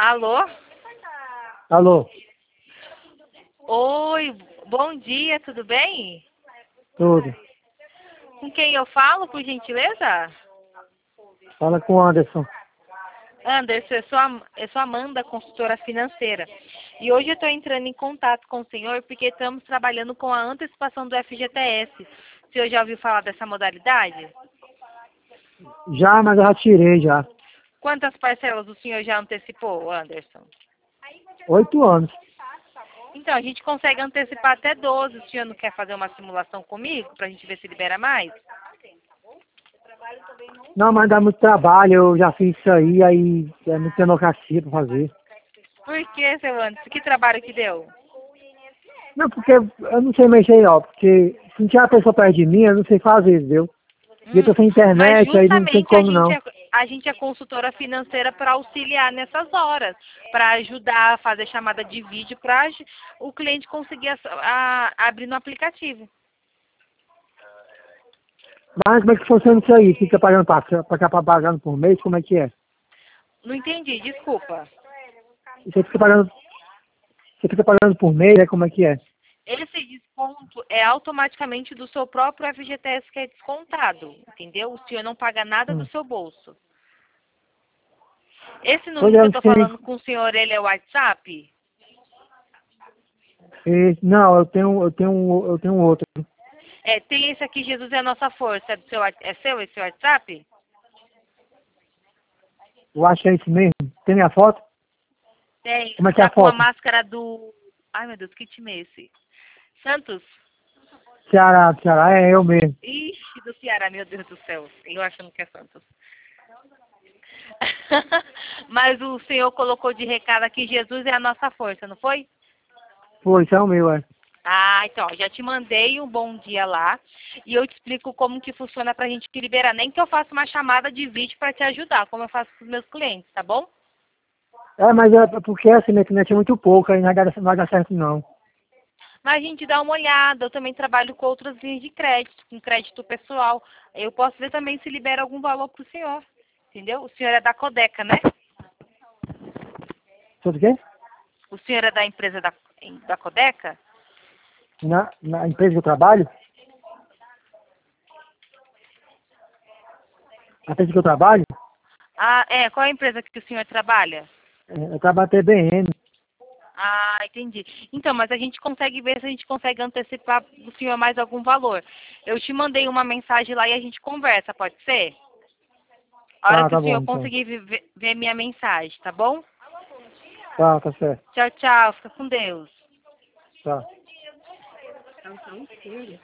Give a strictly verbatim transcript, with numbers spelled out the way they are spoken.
Alô? Alô? Oi, bom dia, tudo bem? Tudo. Com quem eu falo, por gentileza? Fala com o Anderson. Anderson, eu sou, a, eu sou Amanda, consultora financeira. E hoje eu estou entrando em contato com o senhor porque estamos trabalhando com a antecipação do F G T S. O senhor já ouviu falar dessa modalidade? Já, mas eu já tirei já. Quantas parcelas o senhor já antecipou, Anderson? Oito anos. Então, a gente consegue antecipar até doze. O senhor não quer fazer uma simulação comigo para a gente ver se libera mais? Não, mas dá muito trabalho, eu já fiz isso aí, aí é muita democracia pra fazer. Por que, seu Anderson? Que trabalho que deu? Não, porque eu não sei mexer, ó, porque se não tiver a pessoa perto de mim, eu não sei fazer, entendeu? E eu tô Hum, sem mas internet, aí não tem justamente a como gente não. é, a gente é consultora financeira para auxiliar nessas horas, para ajudar a fazer chamada de vídeo para o cliente conseguir a, a, abrir no aplicativo. Mas como é que funciona isso aí? Fica pagando pra, pra ficar pagando por mês, como é que é? Não entendi, desculpa. Você fica pagando, você fica pagando por mês, é como é que é? Esse desconto é automaticamente do seu próprio F G T S que é descontado, entendeu? O senhor não paga nada do Hum. seu bolso. Esse Pois número é, que eu eu não estou sei. falando com o senhor, ele é o WhatsApp? E, não, eu tenho, eu tenho, um- eu tenho um outro. É, tem esse aqui, Jesus é a nossa força. É, do seu, é seu esse WhatsApp? Eu acho que é isso mesmo. Tem minha foto? Tem. Como é que é a Tá com a foto? máscara do... Ai, meu Deus, que time é esse? Santos? Ceará, Ceará, é eu mesmo. Ixi, do Ceará, meu Deus do céu. Eu achando que é Santos. Mas o senhor colocou de recado aqui, Jesus é a nossa força, não foi? Pô, isso é o meu, é. Ah, então, ó, já te mandei um bom dia lá e eu te explico como que funciona pra gente te liberar. Nem que eu faça uma chamada de vídeo pra te ajudar, como eu faço com os meus clientes, tá bom? É, mas é porque assim, minha internet é muito pouca, aí não vai dar, não vai dar certo não. Mas a gente dá uma olhada, eu também trabalho com outras linhas de crédito, com crédito pessoal. Eu posso ver também se libera algum valor pro senhor, entendeu? O senhor é da Codeca, né? Sabe o quê? O senhor é da empresa da, da Codeca? Na, na empresa que eu trabalho, a empresa que eu trabalho, Ah, é. Qual é a empresa que o senhor trabalha? é, eu trabalho T B N. Ah, entendi. Então, mas a gente consegue ver se a gente consegue antecipar do senhor mais algum valor. Eu te mandei uma mensagem lá e a gente conversa, pode ser? A hora Tá, que o tá senhor bom, então. conseguir ver, ver minha mensagem, tá bom? Tá, tá certo. Tchau, tchau. Fica com Deus. Tá.